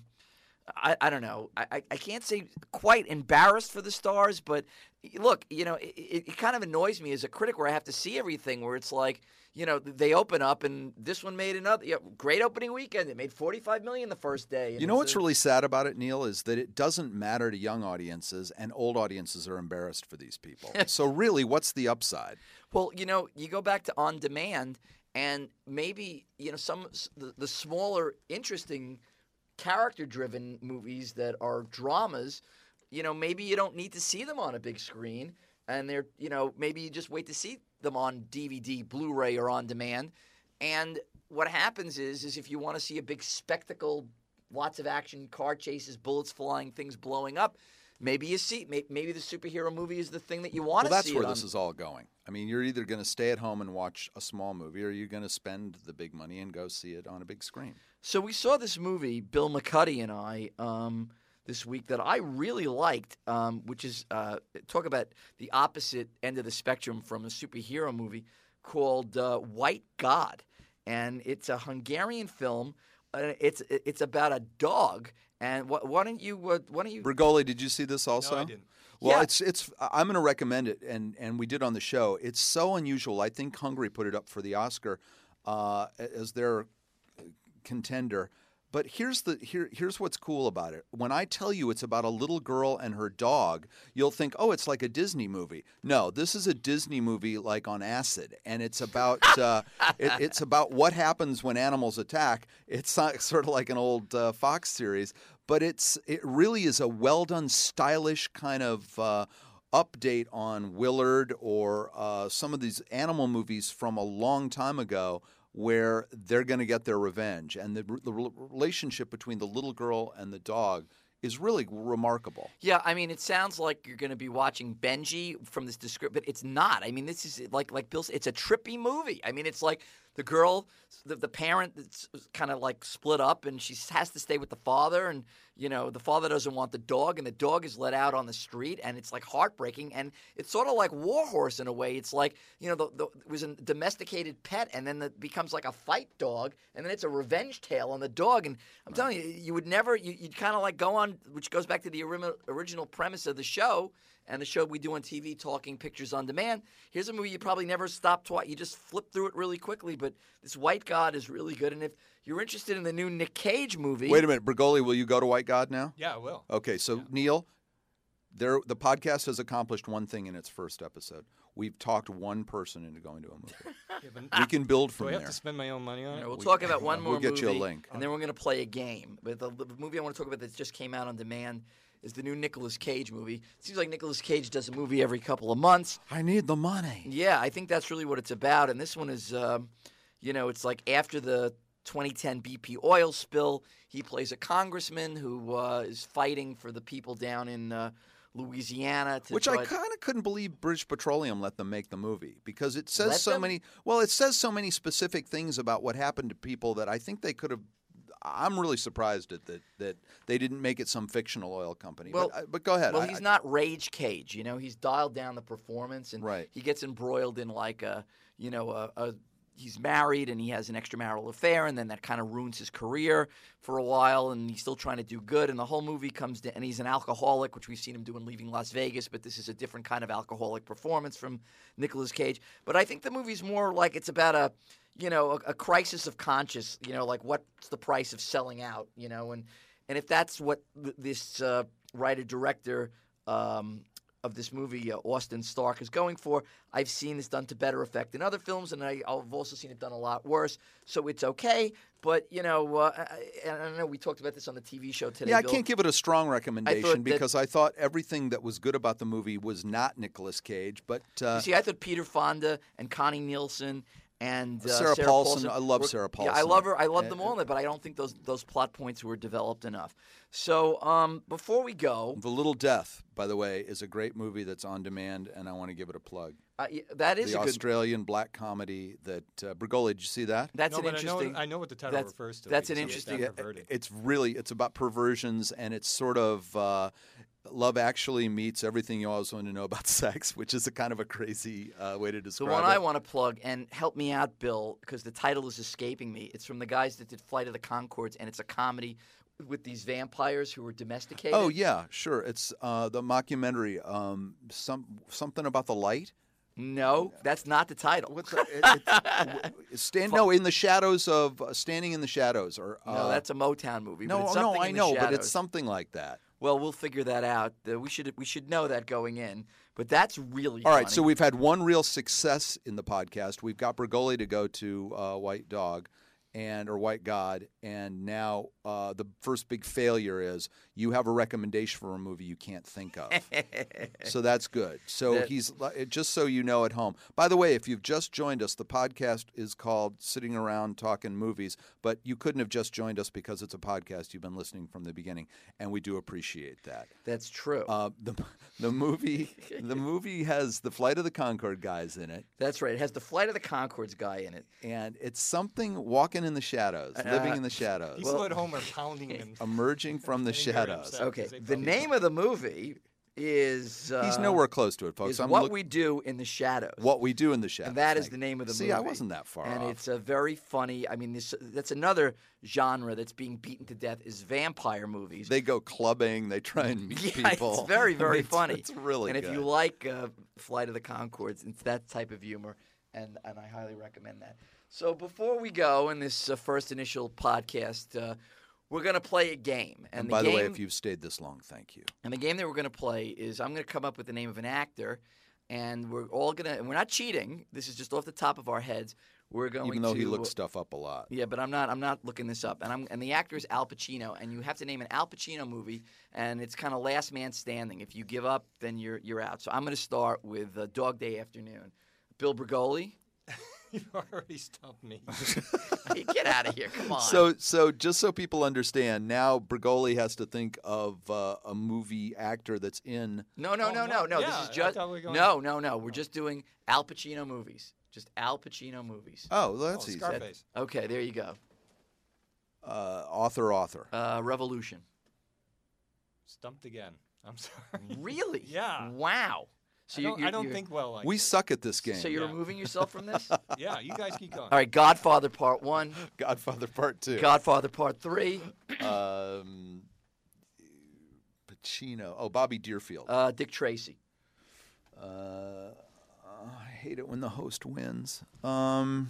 [SPEAKER 1] I don't know. I can't say quite embarrassed for the stars, but look, it kind of annoys me as a critic where I have to see everything where it's like. They open up, and this one made another great opening weekend. It made $45 million the first day.
[SPEAKER 2] You know what's really sad about it, Neil, is that it doesn't matter to young audiences, and old audiences are embarrassed for these people. So really, what's the upside?
[SPEAKER 1] Well, you go back to on demand, and maybe some the smaller, interesting, character-driven movies that are dramas. Maybe you don't need to see them on a big screen, and they're maybe you just wait to see them on DVD, Blu-ray, or on demand. And what happens is if you want to see a big spectacle, lots of action, car chases, bullets flying, things blowing up, maybe you see maybe the superhero movie is the thing that you want to see.
[SPEAKER 2] Well, that's where this is all going. You're either going to stay at home and watch a small movie, or you're going to spend the big money and go see it on a big screen.
[SPEAKER 1] So we saw this movie, Bill McCuddy and I, this week that I really liked, which is talk about the opposite end of the spectrum from a superhero movie called White God. And it's a Hungarian film it's about a dog. And why don't you?
[SPEAKER 2] Bergoli, did you see this also?
[SPEAKER 3] No, I didn't.
[SPEAKER 2] Well,
[SPEAKER 1] Yeah.
[SPEAKER 2] it's. I'm going to recommend it, and we did on the show. It's so unusual. I think Hungary put it up for the Oscar as their contender. But here's what's cool about it. When I tell you it's about a little girl and her dog, you'll think, oh, it's like a Disney movie. No, this is a Disney movie like on acid, and it's about it's about what happens when animals attack. It's sort of like an old Fox series, but it really is a well done, stylish kind of update on Willard or some of these animal movies from a long time ago, where they're going to get their revenge. And the relationship between the little girl and the dog is really remarkable.
[SPEAKER 1] Yeah, I mean, it sounds like you're going to be watching Benji from this description, but it's not. I mean, this is like Bill said, it's a trippy movie. I mean, it's like the girl, the parent that's kind of like split up, and she has to stay with the father, and the father doesn't want the dog, and the dog is let out on the street, and it's like heartbreaking, and it's sort of like War Horse in a way. It's like it was a domesticated pet, and then it becomes like a fight dog, and then it's a revenge tale on the dog. And I'm telling you, you would never, you'd kind of like go on, which goes back to the original premise of the show. And the show we do on TV, Talking Pictures on Demand. Here's a movie you probably never stop to watch. You just flip through it really quickly. But this White God is really good. And if you're interested in the new Nick Cage movie...
[SPEAKER 2] Wait a minute. Bergoli, will you go to White God now?
[SPEAKER 3] Yeah, I will.
[SPEAKER 2] Okay, so Neil, the podcast has accomplished one thing in its first episode. We've talked one person into going to a movie.
[SPEAKER 3] Yeah, but
[SPEAKER 2] We can build from
[SPEAKER 3] do I
[SPEAKER 2] there.
[SPEAKER 3] have to spend my own money on it?
[SPEAKER 1] We'll talk about one more
[SPEAKER 2] We'll get
[SPEAKER 1] movie.
[SPEAKER 2] you a link.
[SPEAKER 1] And then we're going to play a game. But the movie I want to talk about that just came out on demand is the new Nicolas Cage movie. It seems like Nicolas Cage does a movie every couple of months.
[SPEAKER 2] I need the money.
[SPEAKER 1] Yeah, I think that's really what it's about. And this one is, it's like after the 2010 BP oil spill, he plays a congressman who is fighting for the people down in Louisiana.
[SPEAKER 2] Which I kind of couldn't believe British Petroleum let them make the movie, because it says
[SPEAKER 1] Let
[SPEAKER 2] so
[SPEAKER 1] them?
[SPEAKER 2] many. Well, it says so many specific things about what happened to people that I think they could have. I'm really surprised at that they didn't make it some fictional oil company.
[SPEAKER 1] Well-
[SPEAKER 2] but go ahead.
[SPEAKER 1] Well, he's not Rage Cage, he's dialed down the performance, and
[SPEAKER 2] Right.
[SPEAKER 1] he gets embroiled in like he's married and he has an extramarital affair, and then that kind of ruins his career for a while, and he's still trying to do good, and the whole movie comes to, and he's an alcoholic, which we've seen him do in Leaving Las Vegas, but this is a different kind of alcoholic performance from Nicolas Cage. But I think the movie's more like it's about a crisis of conscience, like what's the price of selling out, and if that's what this writer-director of this movie, Austin Stark, is going for, I've seen this done to better effect in other films, and I've also seen it done a lot worse, so it's okay, but, and I know we talked about this on the TV show today,
[SPEAKER 2] Yeah,
[SPEAKER 1] Bill.
[SPEAKER 2] I can't give it a strong recommendation
[SPEAKER 1] that-
[SPEAKER 2] because I thought everything that was good about the movie was not Nicolas Cage, but
[SPEAKER 1] You see, I thought Peter Fonda and Connie Nielsen and
[SPEAKER 2] Sarah Paulson. I love Sarah
[SPEAKER 1] Yeah, I
[SPEAKER 2] Paulson.
[SPEAKER 1] love her. I love them all in it, but I don't think those plot points were developed enough. So before we go,
[SPEAKER 2] The Little Death, by the way, is a great movie that's on demand, and I want to give it a plug.
[SPEAKER 1] that is
[SPEAKER 2] The
[SPEAKER 1] a good.
[SPEAKER 2] Australian black comedy that Bergoli, did you see that?
[SPEAKER 1] That's
[SPEAKER 3] No,
[SPEAKER 1] an
[SPEAKER 3] but
[SPEAKER 1] interesting.
[SPEAKER 3] I know what the title
[SPEAKER 1] that's-
[SPEAKER 3] refers to.
[SPEAKER 1] that's an
[SPEAKER 3] because it's that
[SPEAKER 1] interesting-
[SPEAKER 3] perverted.
[SPEAKER 2] It's about perversions, and it's sort of Love Actually meets Everything You Always Want to Know About Sex, which is a kind of a crazy way to
[SPEAKER 1] The
[SPEAKER 2] describe
[SPEAKER 1] one
[SPEAKER 2] it.
[SPEAKER 1] I want to plug, and help me out, Bill, because the title is escaping me. It's from the guys that did Flight of the Conchords, and it's a comedy with these vampires who were domesticated.
[SPEAKER 2] Oh yeah, sure. It's the mockumentary. Something about the light.
[SPEAKER 1] No, that's not the title.
[SPEAKER 2] What's that? In the shadows of Standing in the Shadows, or
[SPEAKER 1] no, that's a Motown movie. but
[SPEAKER 2] no,
[SPEAKER 1] it's
[SPEAKER 2] no,
[SPEAKER 1] something
[SPEAKER 2] I
[SPEAKER 1] in the
[SPEAKER 2] know, but
[SPEAKER 1] shadows.
[SPEAKER 2] it's something like that.
[SPEAKER 1] Well, we'll figure that out. We should know that going in. But that's really
[SPEAKER 2] All right,
[SPEAKER 1] funny.
[SPEAKER 2] so we've had one real success in the podcast. We've got Bergoli to go to White Dog or White God, and now the first big failure is you have a recommendation for a movie you can't think of. So that's good. So he's just so you know at home. By the way, if you've just joined us, the podcast is called Sitting Around Talking Movies, but you couldn't have just joined us because it's a podcast. You've been listening from the beginning, and we do appreciate that.
[SPEAKER 1] That's true.
[SPEAKER 2] The movie has the Flight of the Conchord guys in it,
[SPEAKER 1] That's right. It has the Flight of the Conchords guy in it.
[SPEAKER 2] and it's something walking in the shadows, living in the shadows,
[SPEAKER 3] He's still at home or pounding them.
[SPEAKER 2] emerging from the
[SPEAKER 3] Getting very
[SPEAKER 2] shadows.
[SPEAKER 3] upset
[SPEAKER 1] Okay.
[SPEAKER 3] because they
[SPEAKER 1] The
[SPEAKER 3] probably
[SPEAKER 1] name of the movie is
[SPEAKER 2] He's nowhere close to it, folks.
[SPEAKER 1] is What We Do in the Shadows.
[SPEAKER 2] What We Do in the Shadows.
[SPEAKER 1] And that is the name of the movie.
[SPEAKER 2] See, I wasn't that far
[SPEAKER 1] and
[SPEAKER 2] off.
[SPEAKER 1] it's a very funny. I mean, that's another genre that's being beaten to death is vampire movies.
[SPEAKER 2] They go clubbing. They try and meet
[SPEAKER 1] Yeah,
[SPEAKER 2] people.
[SPEAKER 1] it's very, very funny.
[SPEAKER 2] It's really
[SPEAKER 1] and
[SPEAKER 2] good.
[SPEAKER 1] if you like Flight of the Conchords, it's that type of humor, and I highly recommend that. So before we go in this first initial podcast, we're going to play a game.
[SPEAKER 2] And by the way, if you've stayed this long, thank you.
[SPEAKER 1] And the game that we're going to play is I'm going to come up with the name of an actor, and we're all going to – and we're not cheating. This is just off the top of our heads. We're going
[SPEAKER 2] Even though
[SPEAKER 1] to,
[SPEAKER 2] he looks stuff up a lot.
[SPEAKER 1] Yeah, but I'm not looking this up. And the actor is Al Pacino, and you have to name an Al Pacino movie, and it's kind of last man standing. If you give up, then you're out. So I'm going to start with Dog Day Afternoon. Bill Bergoli.
[SPEAKER 3] You've already stumped me.
[SPEAKER 1] Hey, get out of here! Come on.
[SPEAKER 2] So just so people understand, now Bergoli has to think of a movie actor that's in.
[SPEAKER 1] No.
[SPEAKER 3] Yeah,
[SPEAKER 1] This is
[SPEAKER 3] I
[SPEAKER 1] just
[SPEAKER 3] thought we were going-
[SPEAKER 1] no. We're just doing Al Pacino movies. Just Al Pacino movies.
[SPEAKER 2] Oh, well, that's easy.
[SPEAKER 3] Scarface.
[SPEAKER 1] Okay, there you go.
[SPEAKER 2] Author.
[SPEAKER 1] Revolution.
[SPEAKER 3] Stumped again. I'm sorry.
[SPEAKER 1] Really?
[SPEAKER 3] Yeah.
[SPEAKER 1] Wow. So
[SPEAKER 3] I don't think well like
[SPEAKER 2] We
[SPEAKER 3] this.
[SPEAKER 2] suck at this game.
[SPEAKER 1] So you're
[SPEAKER 3] Yeah.
[SPEAKER 1] removing yourself from this?
[SPEAKER 3] Yeah, you guys keep going.
[SPEAKER 1] All right, Godfather Part 1,
[SPEAKER 2] Godfather Part 2.
[SPEAKER 1] Godfather Part 3,
[SPEAKER 2] Pacino. Oh, Bobby Deerfield.
[SPEAKER 1] Dick Tracy.
[SPEAKER 2] I hate it when the host wins. No,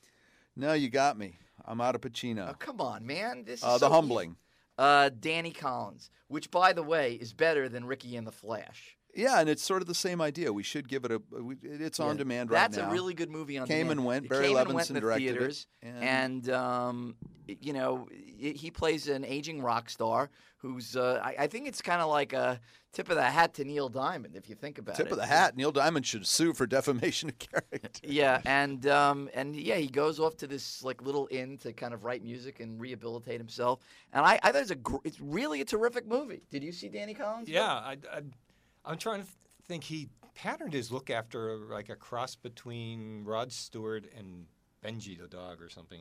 [SPEAKER 2] you got me. I'm out of Pacino.
[SPEAKER 1] Oh, come on, man. This is
[SPEAKER 2] The
[SPEAKER 1] so
[SPEAKER 2] Humbling.
[SPEAKER 1] Danny Collins, which, by the way, is better than Ricky and the Flash.
[SPEAKER 2] Yeah, and it's sort of the same idea. We should give it it's on demand right
[SPEAKER 1] That's
[SPEAKER 2] now.
[SPEAKER 1] a really good movie on
[SPEAKER 2] Came
[SPEAKER 1] demand.
[SPEAKER 2] and went.
[SPEAKER 1] It
[SPEAKER 2] Barry
[SPEAKER 1] came and
[SPEAKER 2] Levinson
[SPEAKER 1] went in the
[SPEAKER 2] directed it,
[SPEAKER 1] theaters, and you know, he plays an aging rock star who's I think it's kind of like a tip of the hat to Neil Diamond, if you think about it.
[SPEAKER 2] Tip of the hat. Neil Diamond should sue for defamation of character.
[SPEAKER 1] Yeah, and yeah, he goes off to this like little inn to kind of write music and rehabilitate himself. And I thought it's really a terrific movie. Did you see Danny Collins?
[SPEAKER 3] Yeah, I'm trying to think he patterned his look after like a cross between Rod Stewart and Benji the dog or something.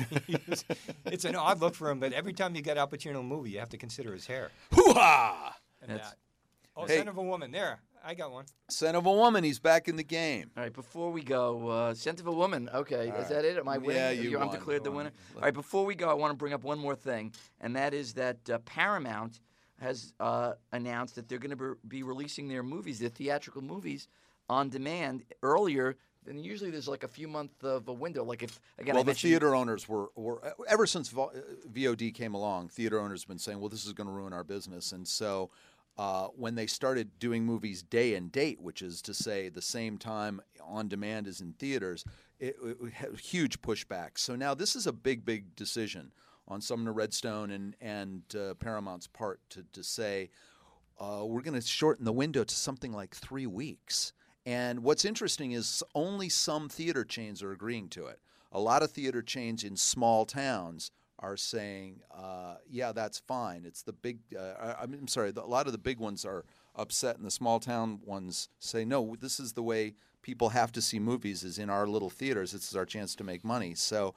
[SPEAKER 3] It's an odd look for him, but every time you get Al Pacino in a movie, you have to consider his hair.
[SPEAKER 2] Hoo-ha!
[SPEAKER 3] And
[SPEAKER 1] That's-
[SPEAKER 3] that. Oh,
[SPEAKER 2] Hey.
[SPEAKER 3] Son of a Woman. There, I got one.
[SPEAKER 2] Son of a Woman. He's back in the game.
[SPEAKER 1] All right, before we go, Scent of a Woman. Okay, is that it? Am I winning?
[SPEAKER 2] Yeah, you
[SPEAKER 1] I'm
[SPEAKER 2] won.
[SPEAKER 1] declared the
[SPEAKER 2] You won.
[SPEAKER 1] winner. All right, before we go, I want to bring up one more thing, and that is that Paramount has announced that they're going to be releasing their movies, their theatrical movies, on demand earlier than usually. There's like a few month of a window. Like if again,
[SPEAKER 2] Well,
[SPEAKER 1] I
[SPEAKER 2] the
[SPEAKER 1] mentioned-
[SPEAKER 2] theater owners were ever since VOD came along, theater owners have been saying, well, this is going to ruin our business. And so when they started doing movies day and date, which is to say the same time on demand as in theaters, it had huge pushback. So now this is a big decision on Sumner Redstone and Paramount's part to say, we're going to shorten the window to something like 3 weeks. And what's interesting is only some theater chains are agreeing to it. A lot of theater chains in small towns are saying, yeah, that's fine. It's the big I'm sorry, a lot of the big ones are upset, and the small town ones say, no, this is the way people have to see movies is in our little theaters. This is our chance to make money. So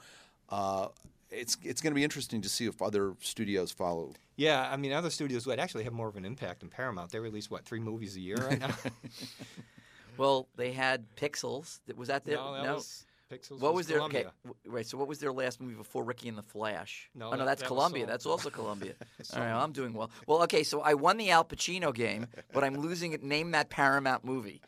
[SPEAKER 2] it's going to be interesting to see if other studios follow.
[SPEAKER 3] Yeah, I mean, other studios would actually have more of an impact than Paramount. They release, 3 movies a year right now?
[SPEAKER 1] Well, they had Pixels. Was that their
[SPEAKER 3] No, that was Pixels.
[SPEAKER 1] What was their okay?
[SPEAKER 3] Columbia.
[SPEAKER 1] Right. So what was their last movie before Ricky and the Flash?
[SPEAKER 3] No,
[SPEAKER 1] oh no,
[SPEAKER 3] that
[SPEAKER 1] that's
[SPEAKER 3] was
[SPEAKER 1] Columbia.
[SPEAKER 3] Saul.
[SPEAKER 1] That's also Columbia. All right, well, I'm doing well. Well, okay, so I won the Al Pacino game, but I'm losing it. Name that Paramount movie.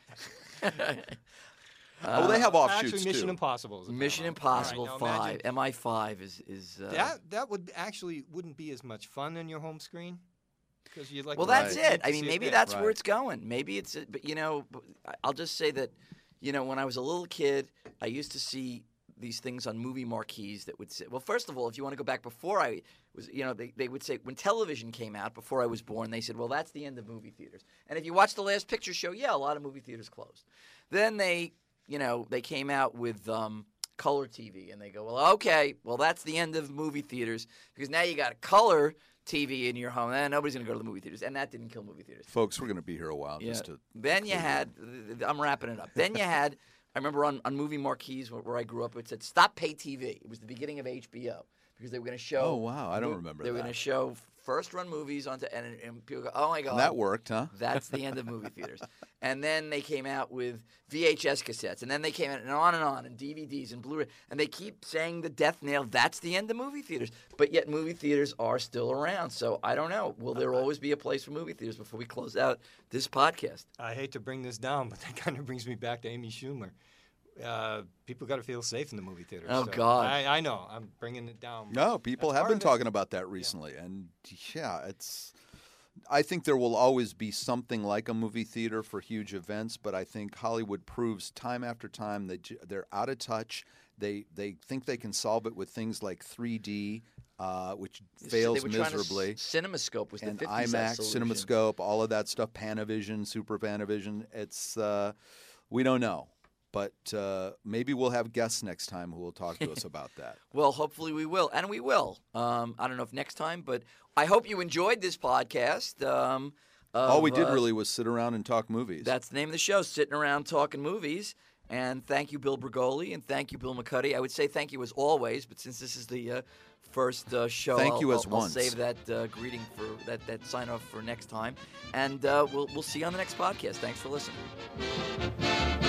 [SPEAKER 2] Oh, they have offshoots
[SPEAKER 3] Actually, Mission
[SPEAKER 2] too.
[SPEAKER 3] Impossible. Is a
[SPEAKER 1] Mission
[SPEAKER 3] Paramount.
[SPEAKER 1] Impossible
[SPEAKER 3] All right, now
[SPEAKER 1] 5. MI5 is.
[SPEAKER 3] that wouldn't be as much fun in your home screen because you'd like.
[SPEAKER 1] Well,
[SPEAKER 3] to
[SPEAKER 1] that's
[SPEAKER 3] see
[SPEAKER 1] it. I mean,
[SPEAKER 3] see
[SPEAKER 1] maybe
[SPEAKER 3] there.
[SPEAKER 1] that's where
[SPEAKER 2] Right.
[SPEAKER 1] it's going. Maybe it's. But I'll just say that, when I was a little kid, I used to see these things on movie marquees that would say, well, first of all, if you want to go back before I was, they would say when television came out before I was born, they said, well, that's the end of movie theaters. And if you watch The Last Picture Show, yeah, a lot of movie theaters closed. Then they came out with color TV, and they go, well, okay, well, that's the end of movie theaters because now you got a color TV in your home, and nobody's going to go to the movie theaters, and that didn't kill movie theaters.
[SPEAKER 2] Folks, we're going to be here a while.
[SPEAKER 1] Yeah.
[SPEAKER 2] Just to
[SPEAKER 1] Then you had, I'm wrapping it up. Then you had, I remember on movie marquees where I grew up, it said, stop pay TV. It was the beginning of HBO because they were going to show.
[SPEAKER 2] Oh, wow. I don't remember
[SPEAKER 1] They were
[SPEAKER 2] that.
[SPEAKER 1] going to show first-run movies onto, and people go, oh my God.
[SPEAKER 2] And that worked, huh?
[SPEAKER 1] That's the end of movie theaters. And then they came out with VHS cassettes, and then they came out and DVDs and Blu-ray, and they keep saying the death nail, that's the end of movie theaters. But yet movie theaters are still around. So I don't know. Will there always be a place for movie theaters before we close out this podcast?
[SPEAKER 3] I hate to bring this down, but that kind of brings me back to Amy Schumer. People got to feel safe in the movie theaters.
[SPEAKER 1] Oh,
[SPEAKER 3] so
[SPEAKER 1] God.
[SPEAKER 3] I know. I'm bringing it down.
[SPEAKER 2] No, people
[SPEAKER 3] That's
[SPEAKER 2] have
[SPEAKER 3] part
[SPEAKER 2] been
[SPEAKER 3] of it.
[SPEAKER 2] talking about that recently. And I think there will always be something like a movie theater for huge events, but I think Hollywood proves time after time that they're out of touch. They think they can solve it with things like 3D, which fails
[SPEAKER 1] they were
[SPEAKER 2] miserably.
[SPEAKER 1] CinemaScope was
[SPEAKER 2] And
[SPEAKER 1] the 50
[SPEAKER 2] IMAX,
[SPEAKER 1] solution.
[SPEAKER 2] CinemaScope, all of that stuff, Panavision, Super Panavision. It's we don't know. But maybe we'll have guests next time who will talk to us about that.
[SPEAKER 1] Well, hopefully we will, and we will. I don't know if next time, but I hope you enjoyed this podcast.
[SPEAKER 2] All we did really was sit around and talk movies.
[SPEAKER 1] That's the name of the show, Sitting Around Talking Movies. And thank you, Bill Bergoli, and thank you, Bill McCuddy. I would say thank you as always, but since this is the first show,
[SPEAKER 2] Thank you as
[SPEAKER 1] I'll
[SPEAKER 2] once.
[SPEAKER 1] save that greeting for that sign off for next time. And we'll see you on the next podcast. Thanks for listening.